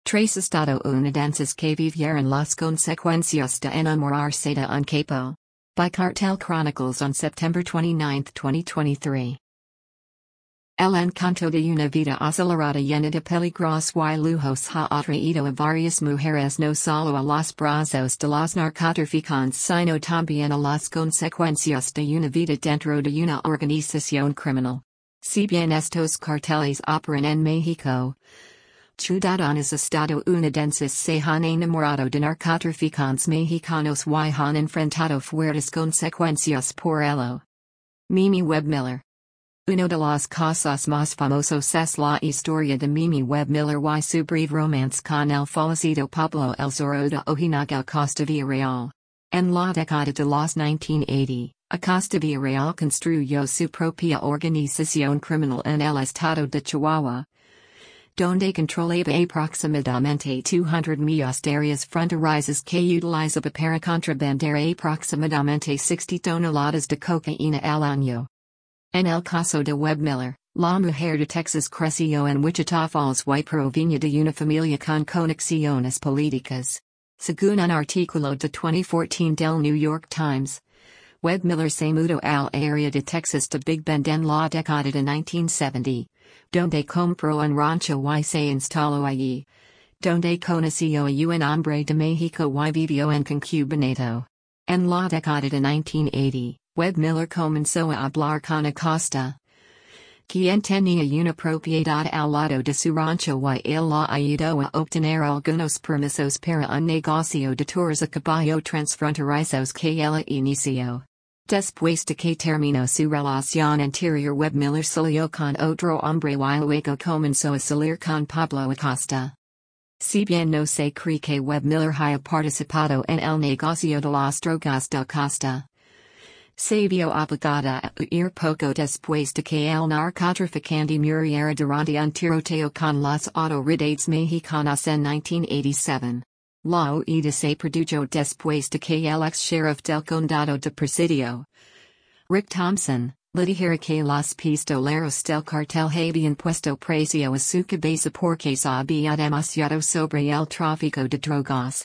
Tres estado unidenses que vivieron las consecuencias de enamorarse un capo. By Cartel Chronicles on September 29, 2023. El encanto de una vida acelerada llena de peligros y lujos ha atraído a varias mujeres no solo a los brazos de los narcotraficantes sino también a las consecuencias de una vida dentro de una organización criminal. Si bien estos carteles operan en México, ciudadanos estadounidenses se han enamorado de narcotraficantes mexicanos y han enfrentado fuertes consecuencias por ello. Mimi Webb Miller. Uno de los casos más famosos es la historia de Mimi Webb Miller y su breve romance con el fallecido Pablo El Zorro de Ojinaga Costa Villarreal. En la década de los 1980, Acosta Villarreal construyó su propia organización criminal en el estado de Chihuahua, donde controlaba aproximadamente 200 millas de áreas fronterizas que utilizaba para contrabandear aproximadamente 60 toneladas de cocaína al año. En el caso de Webb Miller, la mujer de Texas creció en Wichita Falls y provenía de una familia con conexiones políticas. Según un artículo de 2014 del New York Times, Webb Miller se mudó al área de Texas de Big Bend en la década de 1970, donde compró un rancho y se instaló allí, donde conoció a un hombre de México y vivió en concubinato. En la década de 1980, Webb Miller comenzó a hablar con Acosta, quien tenía una propiedad al lado de su rancho y él la ayudó a obtener algunos permisos para un negocio de tours a caballo transfronterizos que ella inició. Después de que terminó su relación anterior, Webb Miller salió con otro hombre y luego comenzó a salir con Pablo Acosta. Si bien no se cree que Webb Miller haya participado en el negocio de las drogas de Acosta, se vio obligada a huir poco después de que el narcotraficante muriera durante un tiroteo con las autoridades mexicanas en 1987. La huida se produjo después de que el ex-sheriff del condado de Presidio, Rick Thompson, le dijera que los pistoleros del cartel habían puesto precio a su cabeza porque sabía demasiado sobre el tráfico de drogas.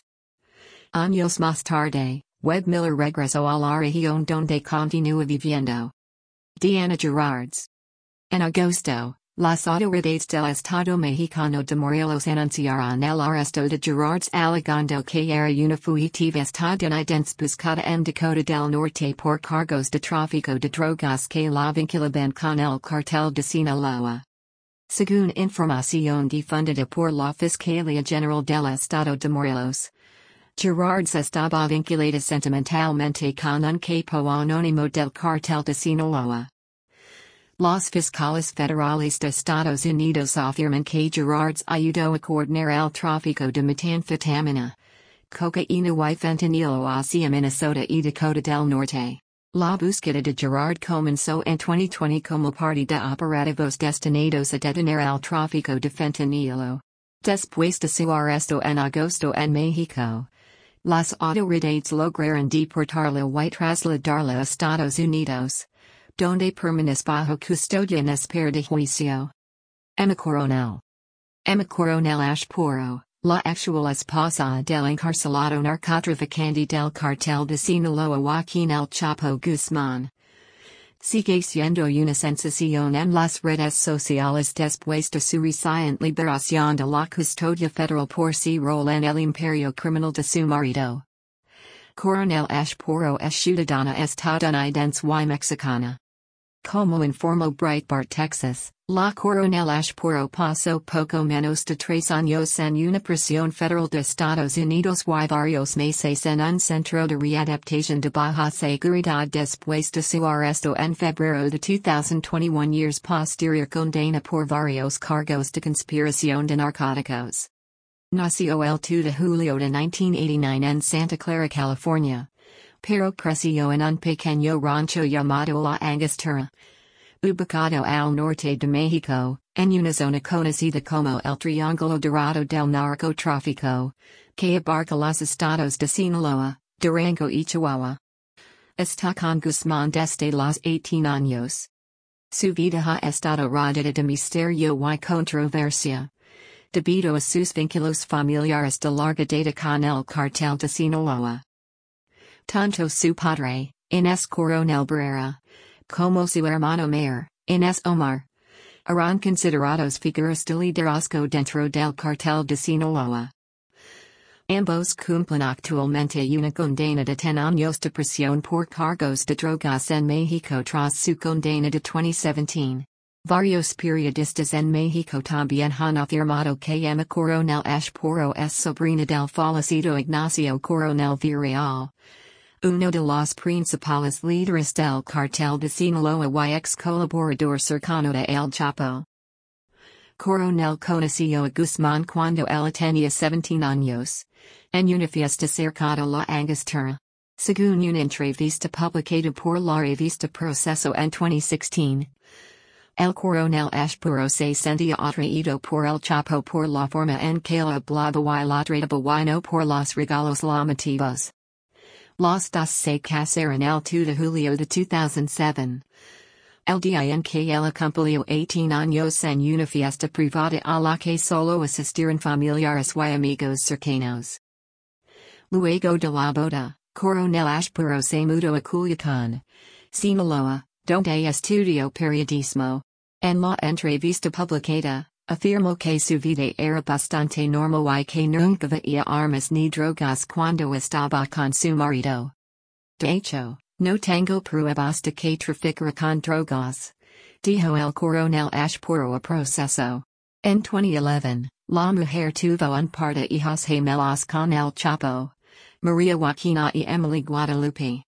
Años más tarde, Webb Miller regresó a la región donde continúa viviendo. Diana Gerards. En agosto, las autoridades del Estado mexicano de Morelos anunciaron el arresto de Gerards alegando que era una fugitiva estadounidense buscada en Dakota del Norte por cargos de tráfico de drogas que la vinculaban con el cartel de Sinaloa. Según información difundida por la Fiscalía General del Estado de Morelos, Gerards estaba vinculada sentimentalmente con un capo anónimo del cartel de Sinaloa. Los fiscales federales de Estados Unidos afirman que Gerards ayudó a coordinar el tráfico de metanfetamina, cocaína y fentanilo hacia Minnesota y Dakota del Norte. La búsqueda de Gerard comenzó en 2020 como parte de operativos destinados a detener el tráfico de fentanilo. Después de su arresto en agosto en México, las autoridades lograron deportarlo y trasladarlo a Estados Unidos, donde permanece bajo custodia en espera de juicio. Emma Coronel. Emma Coronel Ashpuro, la actual esposa del encarcelado narcotraficante del cartel de Sinaloa Joaquín El Chapo Guzmán, sigue siendo una sensación en las redes sociales después de su reciente liberación de la custodia federal por su rol en el imperio criminal de su marido. Coronel Ashpuro es ciudadana estadounidense y mexicana. Como informó Breitbart Texas, la Coronel Ashpuro pasó poco menos de 3 años en una prisión federal de Estados Unidos y varios meses en un centro de readaptación de baja seguridad después de su arresto en febrero de 2021 years posterior condena por varios cargos de conspiración de narcóticos. Nació el 2 de julio de 1989 en Santa Clara, California, pero creció en un pequeño rancho llamado La Angostura, ubicado al norte de México, en una zona conocida como el Triángulo Dorado del Narcotráfico, que abarca los estados de Sinaloa, Durango y Chihuahua. Está con Guzmán desde los 18 años. Su vida ha estado rodeada de misterio y controversia, Debido a sus vínculos familiares de larga data con el cartel de Sinaloa. Tanto su padre, Inés Coronel Barrera, como su hermano mayor, Inés Omar, eran considerados figuras de liderazgo dentro del cartel de Sinaloa. Ambos cumplen actualmente una condena de 10 años de prisión por cargos de drogas en México tras su condena de 2017. Varios periodistas en México también han afirmado que Emma Coronel Ashpuro es sobrina del fallecido Ignacio Coronel Villarreal, uno de los principales líderes del cartel de Sinaloa y ex colaborador cercano de El Chapo. Coronel conoció a Guzmán cuando él tenía 17 años, en una fiesta cercana a la Angostura. Según una entrevista publicada por la revista Proceso en 2016. El coronel Ashpuro se sentía atraído por el Chapo por la forma en que él hablaba y la trataba y no por los regalos llamativos. Los dos se casaron el 2 de julio de 2007. El día en que él cumplió 18 años en una fiesta privada a la que solo asistieron familiares y amigos cercanos. Luego de la boda, Coronel Ashpuro se mudó a Culiacán, Sinaloa, donde estudió periodismo. En la entrevista publicada, afirmó que su vida era bastante normal y que nunca veía armas ni drogas cuando estaba con su marido. De hecho, no tengo pruebas de que traficara con drogas, dijo el coronel Ashpuro a Proceso. En 2011, la mujer tuvo un par de hijos gemelos con el Chapo, María Joaquina y Emily Guadalupe.